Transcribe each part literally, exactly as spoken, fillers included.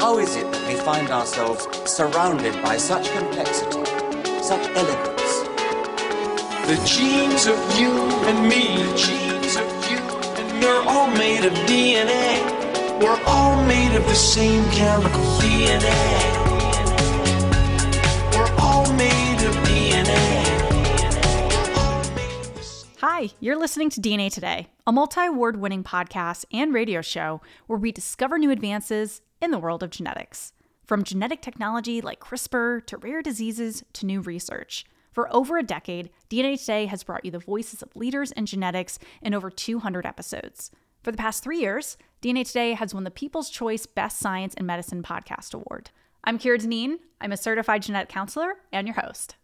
How is it that we find ourselves surrounded by such complexity, such elegance? The genes of you and me, the genes of you and me, we're all made of D N A. We're all made of the same chemical D N A. We're all made of D N A. Hi, you're listening to D N A Today, a multi-award winning podcast and radio show where we discover new advances in the world of genetics. From genetic technology like CRISPR to rare diseases to new research. For over a decade, D N A Today has brought you the voices of leaders in genetics in over two hundred episodes. For the past three years, D N A Today has won the People's Choice Best Science and Medicine Podcast Award. I'm Kira Deneen. I'm a certified genetic counselor and your host.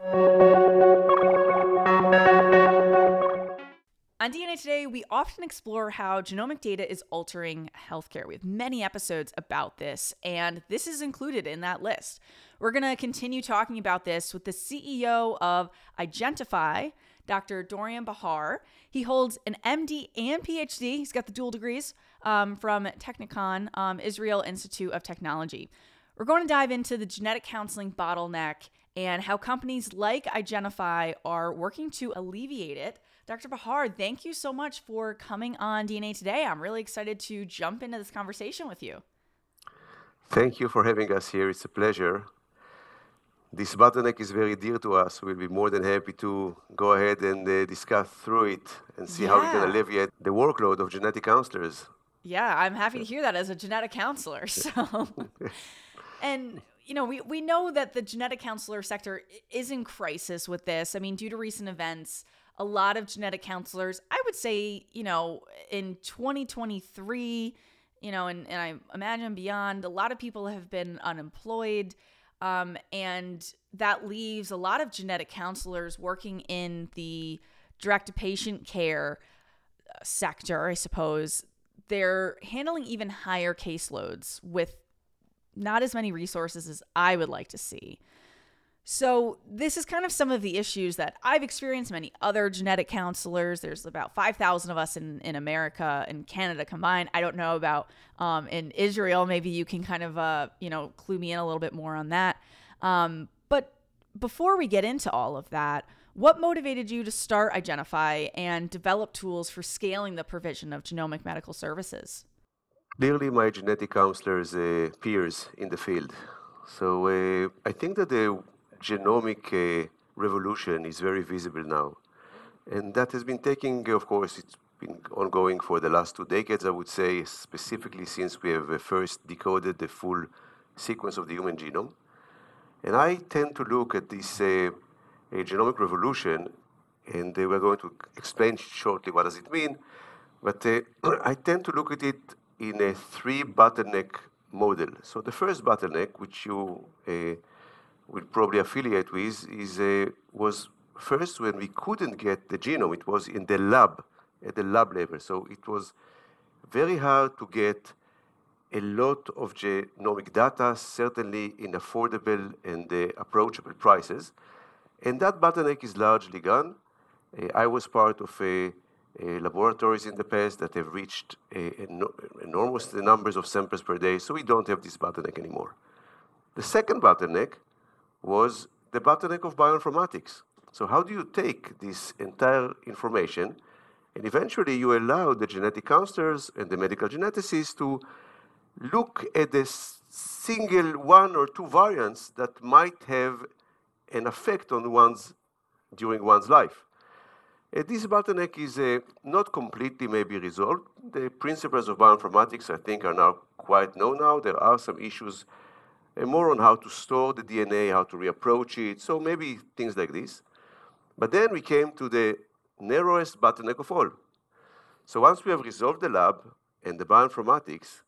On D N A Today, we often explore how genomic data is altering healthcare. We have many episodes about this, and this is included in that list. We're going to continue talking about this with the C E O of Igentify, Doctor Dorian Bahar. He holds an M D and P H D. He's got the dual degrees um, from Technikon, um, Israel Institute of Technology. We're going to dive into the genetic counseling bottleneck and how companies like Igentify are working to alleviate it. Doctor Bahar, thank you so much for coming on D N A Today. I'm really excited to jump into this conversation with you. Thank you for having us here. It's a pleasure. This bottleneck is very dear to us. We'll be more than happy to go ahead and uh, discuss through it and see Yeah. how we can alleviate the workload of genetic counselors. Yeah, I'm happy to hear that as a genetic counselor. So, and you know, we, we know that the genetic counselor sector is in crisis with this. I mean, due to recent events, a lot of genetic counselors, I would say, you know, in twenty twenty-three, you know, and, and I imagine beyond, a lot of people have been unemployed. Um, and that leaves a lot of genetic counselors working in the direct-to-patient care sector, I suppose. They're handling even higher caseloads with not as many resources as I would like to see. So this is kind of some of the issues that I've experienced, many other genetic counselors. There's about five thousand of us in, in America and Canada combined. I don't know about um, in Israel. Maybe you can kind of, uh, you know, clue me in a little bit more on that. Um, but before we get into all of that, what motivated you to start Igentify and develop tools for scaling the provision of genomic medical services? Clearly, my genetic counselors uh, peers in the field. So uh, I think that the genomic uh, revolution is very visible now. And that has been taking, of course, it's been ongoing for the last two decades, I would say, specifically since we have uh, first decoded the full sequence of the human genome. And I tend to look at this uh, genomic revolution, and uh, we're going to explain shortly what does it mean, but uh, I tend to look at it in a three bottleneck model. So the first bottleneck, which you uh, will probably affiliate with, is uh, was first when we couldn't get the genome. It was in the lab, at the lab level. So it was very hard to get a lot of genomic data, certainly in affordable and uh, approachable prices. And that bottleneck is largely gone. Uh, I was part of a, a laboratories in the past that have reached a, a no, enormous numbers of samples per day, so we don't have this bottleneck anymore. The second bottleneck was the bottleneck of bioinformatics. So how do you take this entire information and eventually you allow the genetic counselors and the medical geneticists to look at a single one or two variants that might have an effect on one's during one's life. Uh, this bottleneck is uh, not completely maybe resolved. The principles of bioinformatics, I think, are now quite known now. There are some issues uh, more on how to store the D N A, how to reapproach it, so maybe things like this. But then we came to the narrowest bottleneck of all. So once we have resolved the lab and the bioinformatics,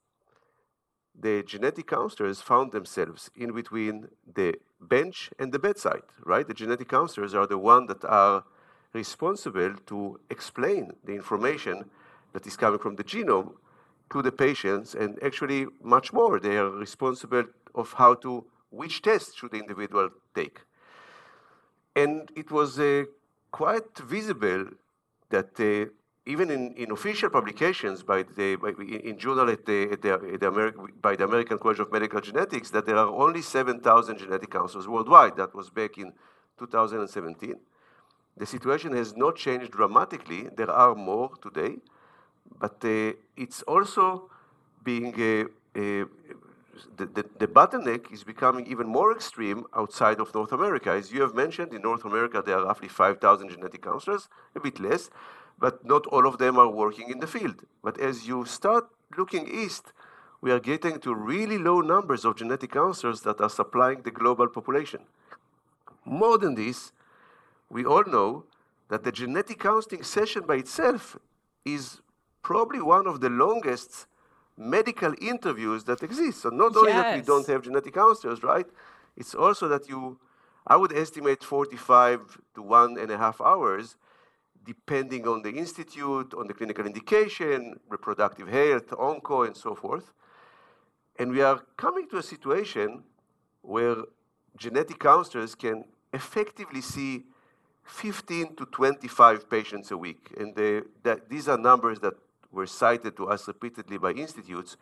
the genetic counselors found themselves in between the bench and the bedside, right? The genetic counselors are the ones that are responsible to explain the information that is coming from the genome to the patients, and actually much more. They are responsible of how to, which test should the individual take. And it was uh, quite visible that uh, even in, in official publications by the, by, in, in journal at the, at the, at the Ameri- by the American College of Medical Genetics, that there are only seven thousand genetic counselors worldwide. That was back in two thousand seventeen. The situation has not changed dramatically. There are more today, but uh, it's also being, uh, uh, the, the, the bottleneck is becoming even more extreme outside of North America. As you have mentioned, in North America, there are roughly five thousand genetic counselors, a bit less, but not all of them are working in the field. But as you start looking east, we are getting to really low numbers of genetic counselors that are supplying the global population. More than this, we all know that the genetic counseling session by itself is probably one of the longest medical interviews that exists. So not only that we Yes. don't have genetic counselors, right? It's also that you, I would estimate forty-five to one and a half hours, depending on the institute, on the clinical indication, reproductive health, onco, and so forth. And we are coming to a situation where genetic counselors can effectively see fifteen to twenty-five patients a week. And the, that, these are numbers that were cited to us repeatedly by institutes.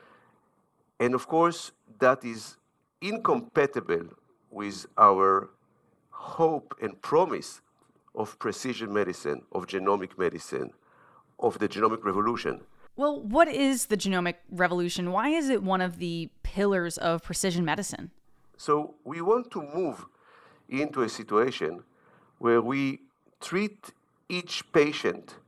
And of course, that is incompatible with our hope and promise of precision medicine, of genomic medicine, of the genomic revolution. Well, what is the genomic revolution? Why is it one of the pillars of precision medicine? So we want to move into a situation where we treat each patient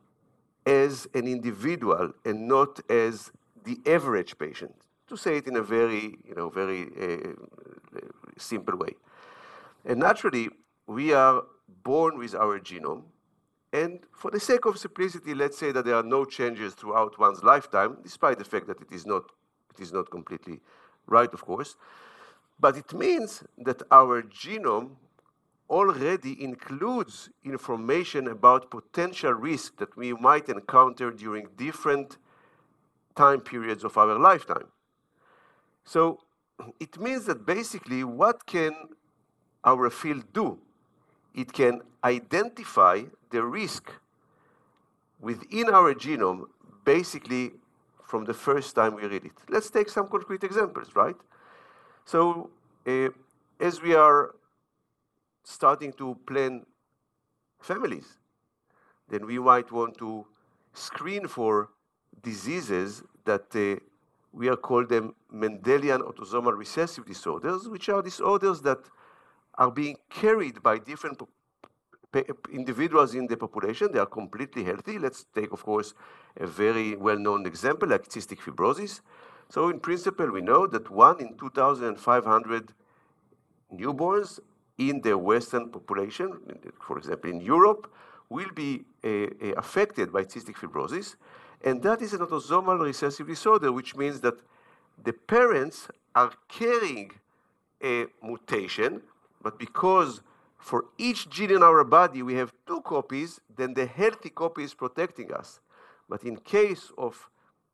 as an individual and not as the average patient, to say it in a very, you know, very uh, simple way. And naturally, we are born with our genome, and for the sake of simplicity, let's say that there are no changes throughout one's lifetime, despite the fact that it is not, it is not completely right, of course. But it means that our genome already includes information about potential risk that we might encounter during different time periods of our lifetime. So it means that basically, what can our field do? It can identify the risk within our genome, basically from the first time we read it. Let's take some concrete examples, right? So uh, as we are starting to plan families, then we might want to screen for diseases that uh, we are called them Mendelian autosomal recessive disorders, which are disorders that are being carried by different individuals in the population. They are completely healthy. Let's take, of course, a very well-known example like cystic fibrosis. So in principle, we know that one in two thousand five hundred newborns in the Western population, for example, in Europe, will be uh, uh, affected by cystic fibrosis. And that is an autosomal recessive disorder, which means that the parents are carrying a mutation, but because for each gene in our body we have two copies, then the healthy copy is protecting us. But in case of,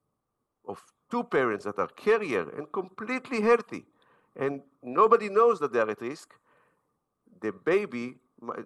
of two parents that are carrier and completely healthy, and nobody knows that they are at risk, the baby,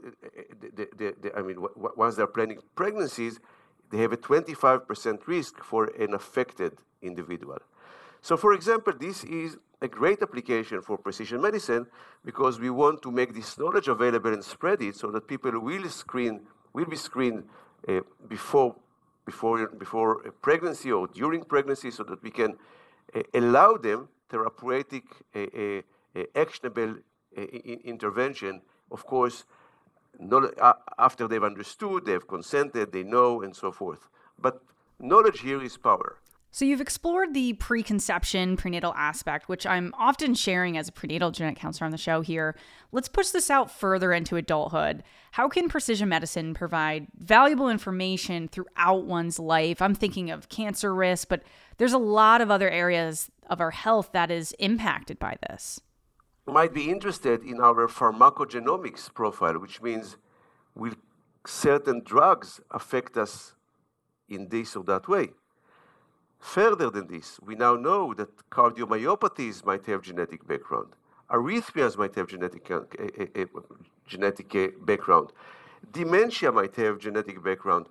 the, the, the, I mean, w- once they're planning pregnancies, they have a twenty-five percent risk for an affected individual. So, for example, this is a great application for precision medicine because we want to make this knowledge available and spread it so that people will screen, will be screened uh, before, before, before a pregnancy or during pregnancy, so that we can uh, allow them therapeutic, uh, uh, uh, actionable uh, in- intervention. Of course, knowledge, uh, after they've understood, they've consented, they know, and so forth. But knowledge here is power. So you've explored the preconception prenatal aspect, which I'm often sharing as a prenatal genetic counselor on the show here. Let's push this out further into adulthood. How can precision medicine provide valuable information throughout one's life? I'm thinking of cancer risk, but there's a lot of other areas of our health that is impacted by this. You might be interested in our pharmacogenomics profile, which means will certain drugs affect us in this or that way. Further than this, we now know that cardiomyopathies might have genetic background. Arrhythmias might have genetic, uh, uh, uh, genetic uh, background. Dementia might have genetic background.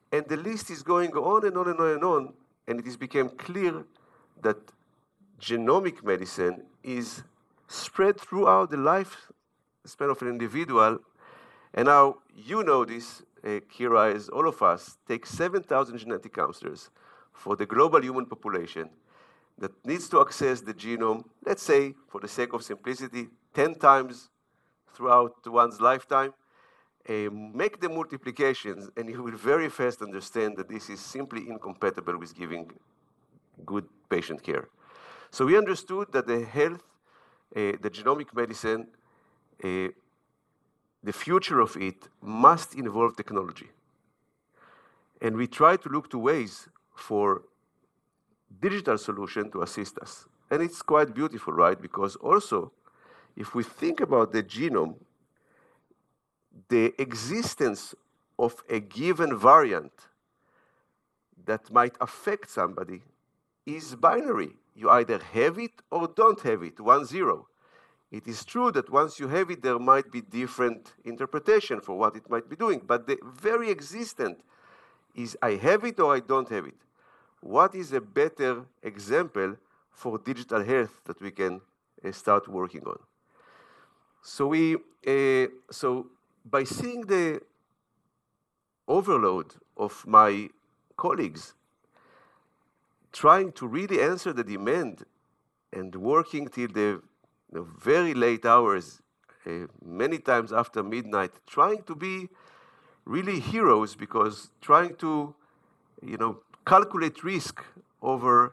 And the list is going on and on and on and on, and it has become clear that genomic medicine is spread throughout the lifespan of an individual. And now you know this, uh, Kira, as all of us, take seven thousand genetic counselors for the global human population that needs to access the genome, let's say, for the sake of simplicity, ten times throughout one's lifetime. Uh, make the multiplications, and you will very fast understand that this is simply incompatible with giving good patient care. So we understood that the health, uh, the genomic medicine, uh, the future of it must involve technology. And we try to look to ways for digital solution to assist us. And it's quite beautiful, right? Because also, if we think about the genome, the existence of a given variant that might affect somebody is binary. You either have it or don't have it, one, zero. It is true that once you have it, there might be different interpretation for what it might be doing, but the very existence is I have it or I don't have it. What is a better example for digital health that we can uh, start working on? So we, uh, so by seeing the overload of my colleagues trying to really answer the demand and working till the, the very late hours, uh, many times after midnight, trying to be really heroes, because trying to, you know, calculate risk over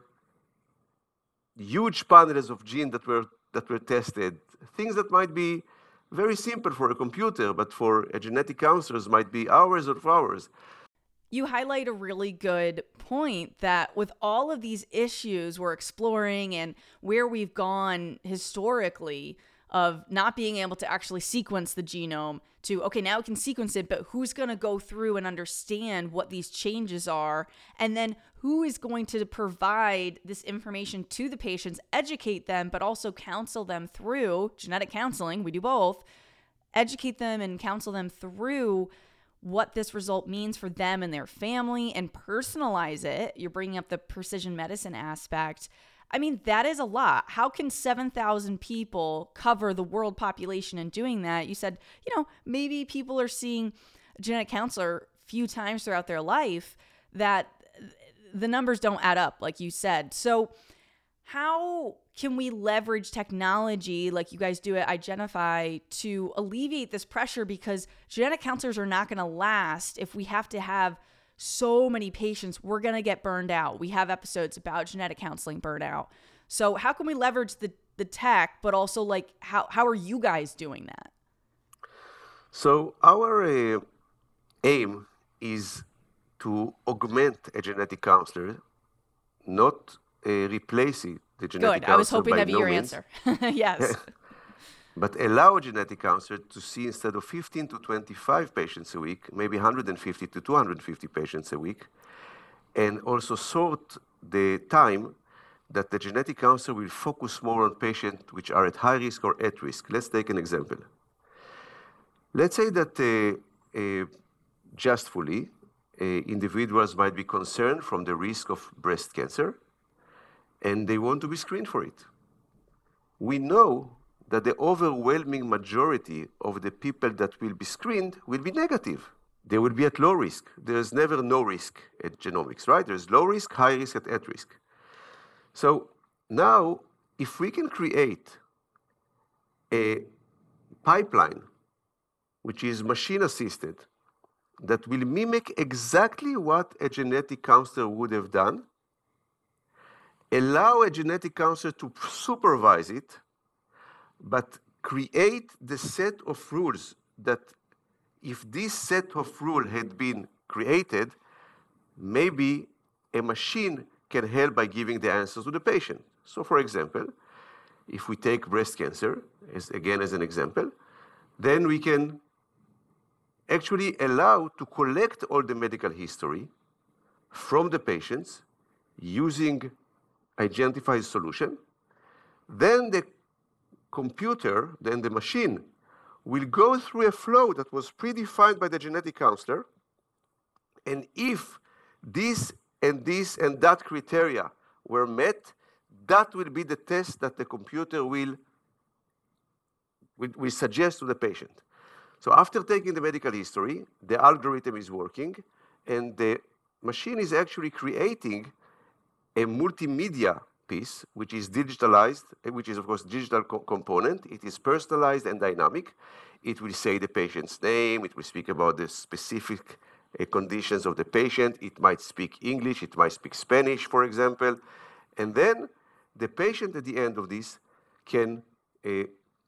huge panels of genes that were that were tested, things that might be very simple for a computer, but for a genetic counselors might be hours of hours. You highlight a really good point that with all of these issues we're exploring and where we've gone historically of not being able to actually sequence the genome to, okay, now we can sequence it, but who's going to go through and understand what these changes are? And then who is going to provide this information to the patients, educate them, but also counsel them through genetic counseling? We do both. Educate them and counsel them through what this result means for them and their family and personalize it. You're bringing up the precision medicine aspect. I mean, that is a lot. How can seven thousand people cover the world population in doing that? You said, you know, maybe people are seeing a genetic counselor a few times throughout their life, that the numbers don't add up, like you said. So how can we leverage technology like you guys do at Igenify to alleviate this pressure? Because genetic counselors are not going to last if we have to have so many patients. We're going to get burned out. We have episodes about genetic counseling burnout. So how can we leverage the, the tech, but also like how, how are you guys doing that? So our uh, aim is to augment a genetic counselor, not uh, replace it, the genetic Good. counselor. I was hoping that'd be no your means. answer. Yes. But allow a genetic counselor to see, instead of fifteen to twenty-five patients a week, maybe one hundred fifty to two hundred fifty patients a week, and also sort the time that the genetic counselor will focus more on patients which are at high risk or at risk. Let's take an example. Let's say that uh, uh, justfully, uh, individuals might be concerned from the risk of breast cancer, and they want to be screened for it. We know that the overwhelming majority of the people that will be screened will be negative. They will be at low risk. There's never no risk at genomics, right? There's low risk, high risk, and at risk. So now, if we can create a pipeline which is machine-assisted that will mimic exactly what a genetic counselor would have done, allow a genetic counselor to supervise it, but create the set of rules that if this set of rules had been created, maybe a machine can help by giving the answers to the patient. So for example, if we take breast cancer, as again as an example, then we can actually allow to collect all the medical history from the patients using Igenify solution. Then the computer, then the machine, will go through a flow that was predefined by the genetic counselor And if this and this and that criteria were met, that will be the test that the computer will, will, will suggest to the patient. So after taking the medical history, the algorithm is working, and the machine is actually creating a multimedia piece, which is digitalized, which is, of course, digital co- component. It is personalized and dynamic. It will say the patient's name. It will speak about the specific uh, conditions of the patient. It might speak English. It might speak Spanish, for example. And then the patient at the end of this can uh,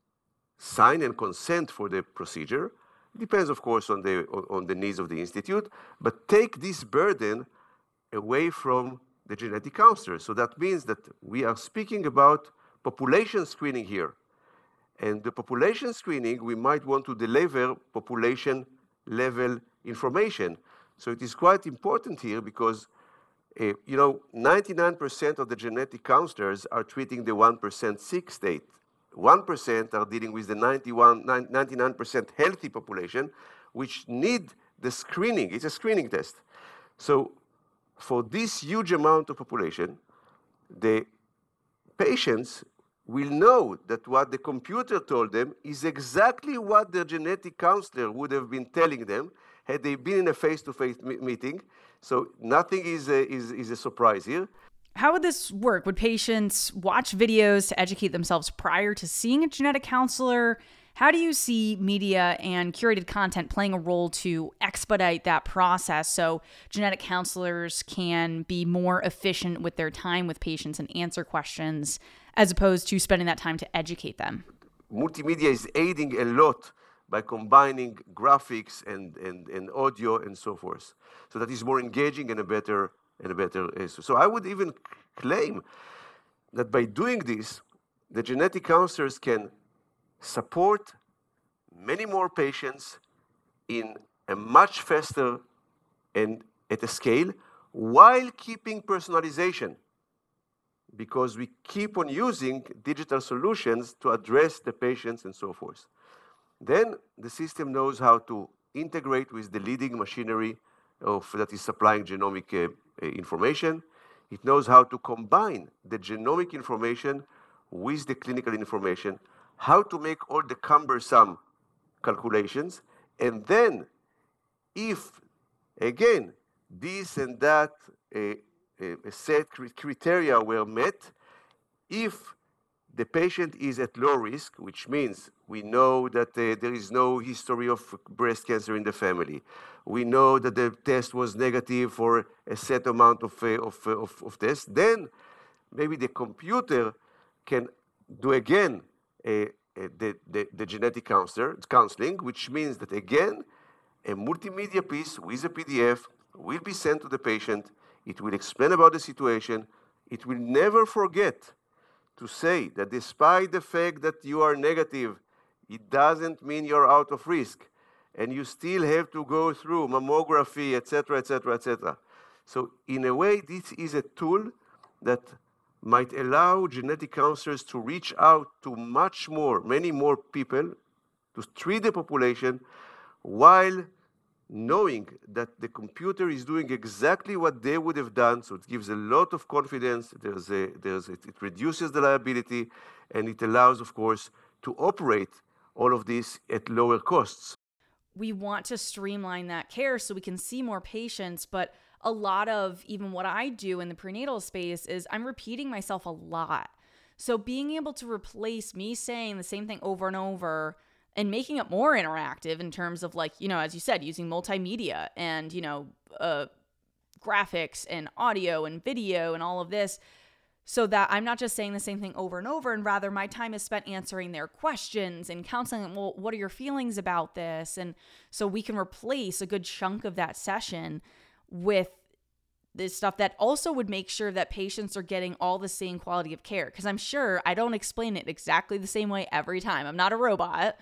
sign and consent for the procedure. It depends, of course, on the, on the needs of the institute, but take this burden away from the genetic counselor. So that means that we are speaking about population screening here. And the population screening, we might want to deliver population level information. So it is quite important here because, uh, you know, ninety-nine percent of the genetic counselors are treating the one percent sick state. one percent are dealing with the ninety-one, ninety-nine percent healthy population, which need the screening. It's a screening test. So for this huge amount of population, the patients will know that what the computer told them is exactly what the genetic counselor would have been telling them had they been in a face-to-face m- meeting. So nothing is a, is, is a surprise here. How would this work? Would patients watch videos to educate themselves prior to seeing a genetic counselor? How do you see media and curated content playing a role to expedite that process so genetic counselors can be more efficient with their time with patients and answer questions as opposed to spending that time to educate them? Multimedia is aiding a lot by combining graphics and, and, and audio and so forth. So that is more engaging and a better and a better. Uh, so I would even claim that by doing this, the genetic counselors can support many more patients in a much faster and at a scale while keeping personalization, because we keep on using digital solutions to address the patients and so forth. Then the system knows how to integrate with the leading machinery of, that is supplying genomic uh, uh, information. It knows how to combine the genomic information with the clinical information, how to make all the cumbersome calculations, and then if, again, this and that uh, uh, set criteria were met, if the patient is at low risk, which means we know that uh, there is no history of breast cancer in the family. We know that the test was negative for a set amount of, uh, of, uh, of, of tests. Then maybe the computer can do again uh, uh, the, the, the genetic counselor, counseling, which means that again, a multimedia piece with a P D F will be sent to the patient. It will explain about the situation. It will never forget to say that despite the fact that you are negative, it doesn't mean you're out of risk, and you still have to go through mammography, et cetera, et cetera, et cetera. So in a way, this is a tool that might allow genetic counselors to reach out to much more, many more people, to treat the population while knowing that the computer is doing exactly what they would have done. So it gives a lot of confidence. There's a, there's a, it reduces the liability, and it allows, of course, to operate all of this at lower costs. We want to streamline that care so we can see more patients, but a lot of even what I do in the prenatal space is I'm repeating myself a lot. So being able to replace me saying the same thing over and over and making it more interactive in terms of, like, you know, as you said, using multimedia and, you know, uh, graphics and audio and video and all of this, so that I'm not just saying the same thing over and over, and rather my time is spent answering their questions and counseling them. Well, what are your feelings about this? And so we can replace a good chunk of that session with this stuff that also would make sure that patients are getting all the same quality of care. Because I'm sure I don't explain it exactly the same way every time. I'm not a robot.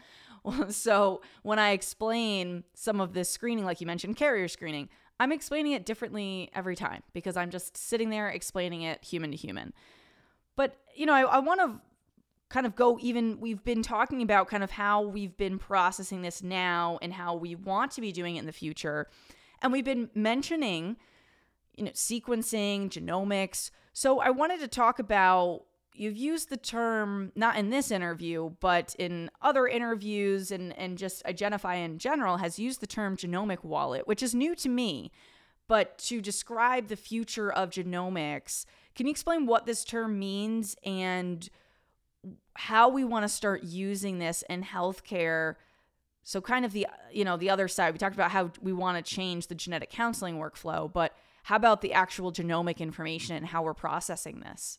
So when I explain some of this screening, like you mentioned, carrier screening, I'm explaining it differently every time because I'm just sitting there explaining it human to human. But, you know, I, I want to kind of go even, we've been talking about kind of how we've been processing this now and how we want to be doing it in the future. And we've been mentioning, you know, sequencing, genomics. So I wanted to talk about, you've used the term, not in this interview, but in other interviews and, and just Identify in general has used the term genomic wallet, which is new to me. But to describe the future of genomics, can you explain what this term means and how we want to start using this in healthcare? So kind of the, you know, the other side, we talked about how we want to change the genetic counseling workflow, but how about the actual genomic information and how we're processing this?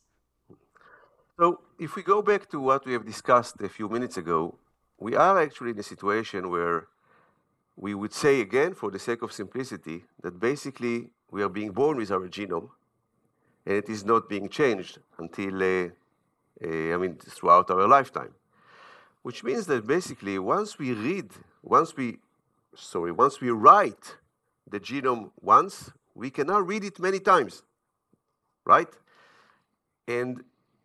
So if we go back to what we have discussed a few minutes ago, we are actually in a situation where we would say again, for the sake of simplicity, that basically we are being born with our genome and it is not being changed until, uh, uh, I mean, throughout our lifetime. Which means that basically once we read, once we, sorry, once we write the genome once, we can now read it many times, right? And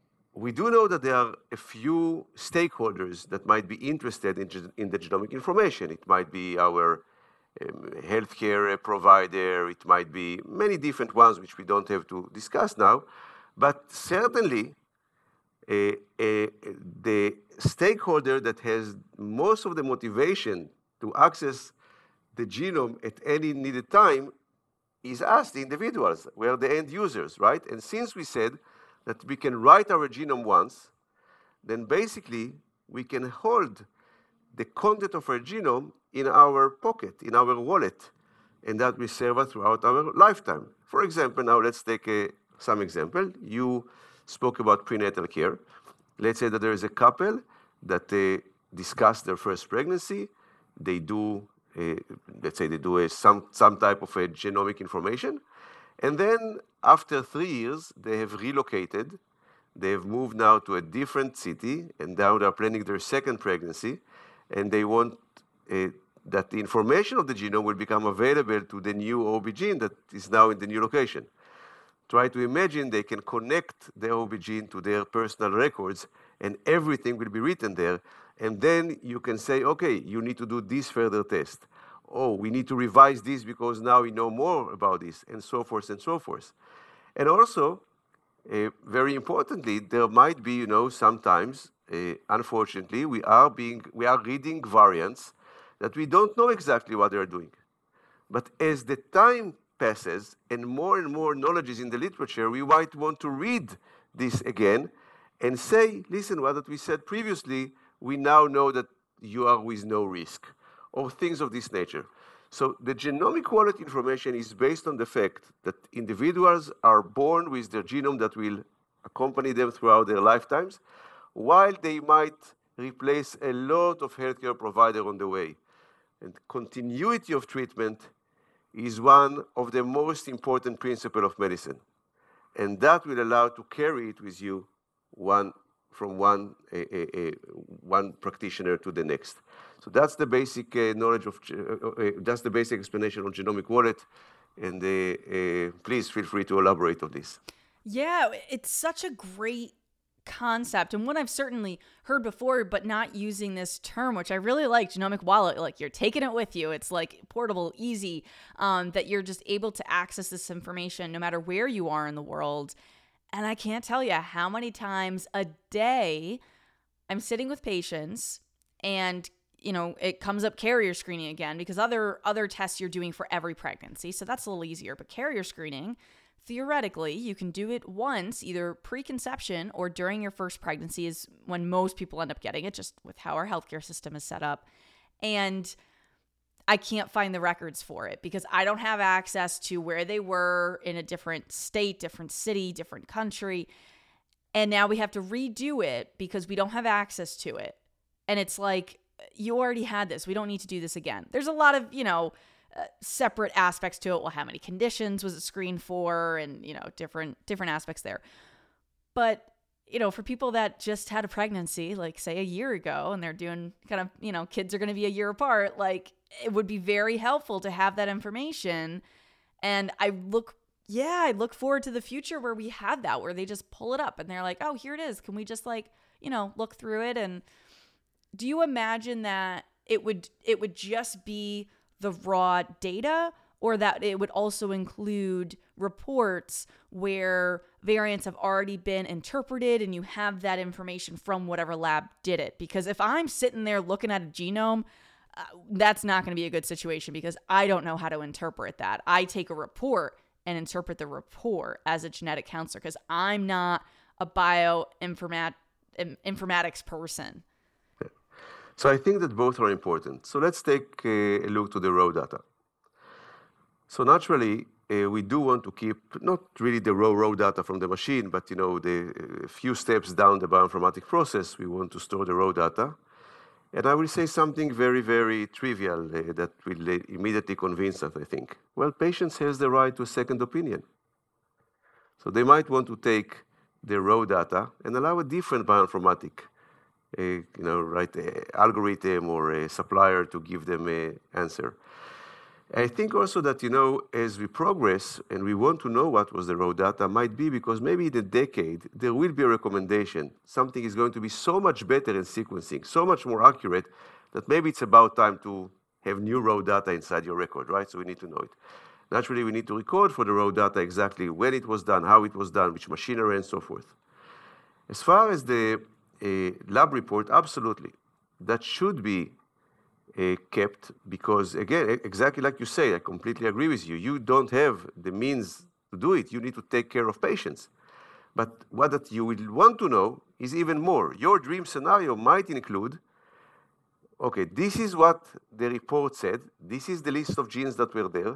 we do know that there are a few stakeholders that might be interested in, in the genomic information. It might be our um, healthcare provider, it might be many different ones which we don't have to discuss now, but certainly uh, uh, the stakeholder that has most of the motivation to access the genome at any needed time is us, the individuals. We are the end users, right? And since we said that we can write our genome once, then basically we can hold the content of our genome in our pocket, in our wallet, and that will serve us throughout our lifetime. For example, now let's take a, some example. You spoke about prenatal care. Let's say that there is a couple that uh, discuss their first pregnancy. They do, uh, let's say they do a, some, some type of a genomic information. And then after three years, they have relocated. They have moved now to a different city, and now they're planning their second pregnancy. And they want uh, that the information of the genome will become available to the new O B G Y N that is now in the new location. Try to imagine they can connect the O B G Y N to their personal records, and everything will be written there. And then you can say, okay, you need to do this further test. Oh, we need to revise this because now we know more about this, and so forth and so forth. And also, uh, very importantly, there might be, you know, sometimes, uh, unfortunately, we are being, we are reading variants that we don't know exactly what they're doing. But as the time passes and more and more knowledge is in the literature, we might want to read this again and say, listen, what we said previously, we now know that you are with no risk, or things of this nature. So the genomic wallet information is based on the fact that individuals are born with their genome that will accompany them throughout their lifetimes, while they might replace a lot of healthcare providers on the way. And continuity of treatment is one of the most important principles of medicine. And that will allow to carry it with you one from one, a, a, a, one practitioner to the next. So that's the basic uh, knowledge of, uh, uh, that's the basic explanation on genomic wallet. And uh, uh, please feel free to elaborate on this. Yeah, it's such a great concept, and one I've certainly heard before, but not using this term, which I really like. Genomic wallet, like you're taking it with you. It's like portable, easy, um, that you're just able to access this information no matter where you are in the world. And I can't tell you how many times a day I'm sitting with patients and, you know, it comes up carrier screening again, because other other tests you're doing for every pregnancy. So that's a little easier. But carrier screening, theoretically, you can do it once, either preconception or during your first pregnancy is when most people end up getting it, just with how our healthcare system is set up. And I can't find the records for it because I don't have access to where they were in a different state, different city, different country. And now we have to redo it because we don't have access to it. And it's like, you already had this. We don't need to do this again. There's a lot of, you know, uh, separate aspects to it. Well, how many conditions was it screened for? And, you know, different, different aspects there. But, you know, for people that just had a pregnancy, like say a year ago, and they're doing kind of, you know, kids are going to be a year apart, like it would be very helpful to have that information. And I look, yeah, I look forward to the future where we have that, where they just pull it up and they're like, oh, here it is. Can we just like, you know, look through it? And do you imagine that it would, it would just be the raw data, or that it would also include reports where variants have already been interpreted and you have that information from whatever lab did it. Because if I'm sitting there looking at a genome, uh, that's not going to be a good situation because I don't know how to interpret that. I take a report and interpret the report as a genetic counselor because I'm not a bioinformat informatics person. So I think that both are important. So let's take a look to the raw data. So naturally, uh, we do want to keep not really the raw raw data from the machine, but you know the uh, few steps down the bioinformatic process, we want to store the raw data. And I will say something very, very trivial uh, that will uh, immediately convince us, I think. Well, patients have the right to a second opinion. So they might want to take the raw data and allow a different bioinformatic uh, you know, right, uh, algorithm or a supplier to give them an answer. I think also that, you know, as we progress and we want to know what was the raw data, might be because maybe in a decade, there will be a recommendation. Something is going to be so much better in sequencing, so much more accurate, that maybe it's about time to have new raw data inside your record, right? So we need to know it. Naturally, we need to record for the raw data exactly when it was done, how it was done, which machinery, and so forth. As far as the uh, lab report, absolutely. That should be Uh, kept because, again, exactly like you say, I completely agree with you. You don't have the means to do it. You need to take care of patients. But what that you will want to know is even more. Your dream scenario might include, okay, this is what the report said. This is the list of genes that were there.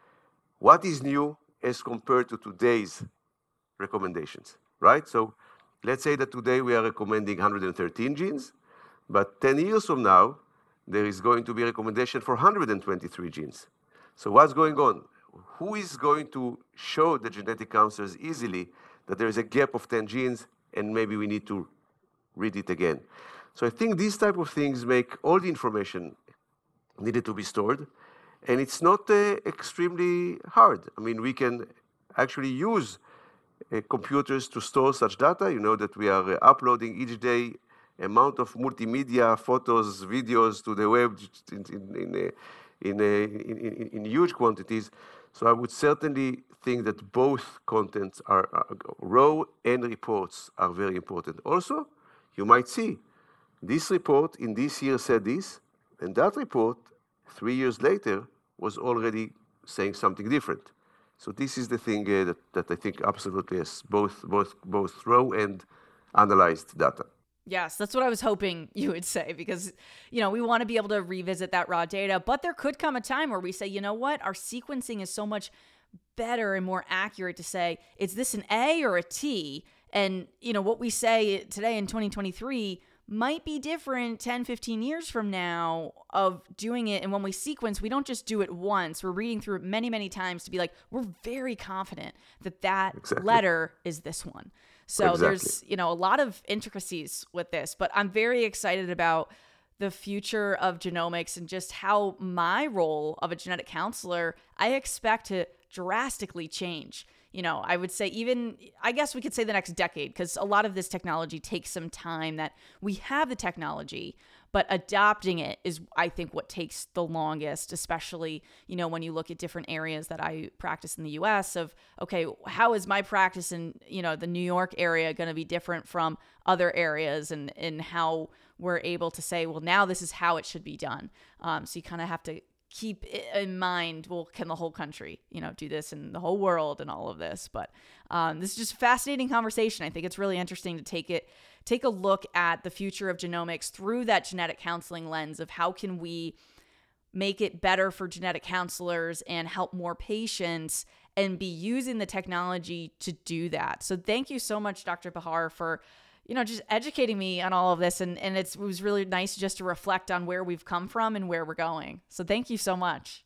What is new as compared to today's recommendations, right? So let's say that today we are recommending one hundred thirteen genes, but ten years from now, there is going to be a recommendation for one hundred twenty-three genes. So what's going on? Who is going to show the genetic counselors easily that there is a gap of ten genes and maybe we need to read it again? So I think these type of things make all the information needed to be stored. And it's not uh, extremely hard. I mean, we can actually use uh, computers to store such data. You know that we are uh, uploading each day amount of multimedia, photos, videos to the web in, in, in, in, in, in, in huge quantities. So I would certainly think that both contents are, are raw and reports are very important. Also, you might see this report in this year said this, and that report three years later was already saying something different. So this is the thing uh, that, that I think absolutely is both, both, both raw and analyzed data. Yes, that's what I was hoping you would say because, you know, we want to be able to revisit that raw data, but there could come a time where we say, you know what, our sequencing is so much better and more accurate to say, is this an A or a T? And, you know, what we say today in twenty twenty-three might be different ten, fifteen years from now of doing it. And when we sequence, we don't just do it once. We're reading through it many, many times to be like, we're very confident that that exactly. letter is this one. So exactly. there's, you know, a lot of intricacies with this, but I'm very excited about the future of genomics and just how my role of a genetic counselor, I expect to drastically change. You know, I would say even, I guess we could say the next decade, because a lot of this technology takes some time that we have the technology, but adopting it is, I think, what takes the longest, especially, you know, when you look at different areas that I practice in the U S of, okay, how is my practice in, you know, the New York area going to be different from other areas, and, and how we're able to say, well, now this is how it should be done. Um, so you kind of have to keep in mind, well, can the whole country, you know, do this, and the whole world and all of this? But um, this is just a fascinating conversation. I think it's really interesting to take it, take a look at the future of genomics through that genetic counseling lens of how can we make it better for genetic counselors and help more patients and be using the technology to do that. So thank you so much, Doctor Behar, for, you know, just educating me on all of this. And, and it's, it was really nice just to reflect on where we've come from and where we're going. So thank you so much.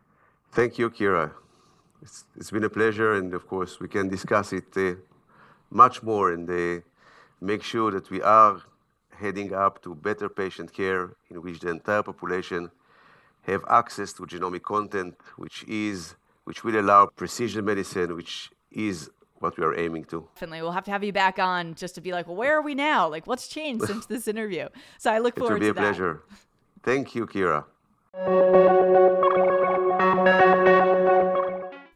Thank you, Kira. It's, it's been a pleasure. And of course, we can discuss it uh, much more and uh, make sure that we are heading up to better patient care in which the entire population have access to genomic content, which is, which will allow precision medicine, which is what we are aiming to. Definitely. We'll have to have you back on just to be like, well, where are we now? Like, what's changed since this interview? So I look forward to that. It will be a pleasure. Thank you, Kira.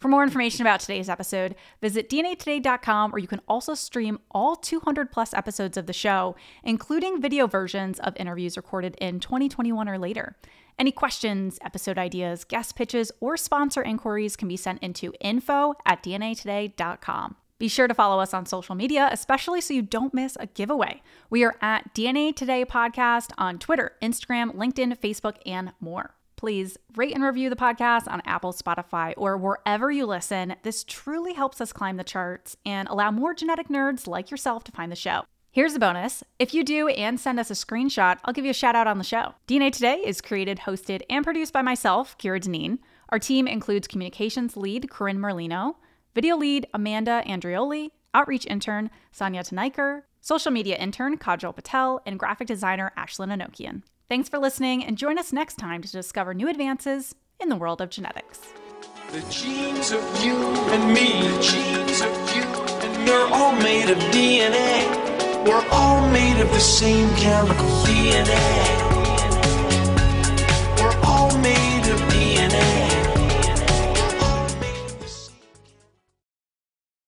For more information about today's episode, visit D N A today dot com, where you can also stream all two hundred plus episodes of the show, including video versions of interviews recorded in twenty twenty-one or later. Any questions, episode ideas, guest pitches, or sponsor inquiries can be sent into info at D N A today dot com. Be sure to follow us on social media, especially so you don't miss a giveaway. We are at D N A Today Podcast on Twitter, Instagram, LinkedIn, Facebook, and more. Please rate and review the podcast on Apple, Spotify, or wherever you listen. This truly helps us climb the charts and allow more genetic nerds like yourself to find the show. Here's the bonus. If you do and send us a screenshot, I'll give you a shout out on the show. D N A Today is created, hosted, and produced by myself, Kira Deneen. Our team includes communications lead, Corinne Merlino, video lead, Amanda Andrioli, outreach intern, Sonia Tenaiker, social media intern, Kajal Patel, and graphic designer, Ashlyn Anokian. Thanks for listening, and join us next time to discover new advances in the world of genetics. The genes of you and me, the genes of you and me, are all made of D N A. We're all made of the same chemical D N A.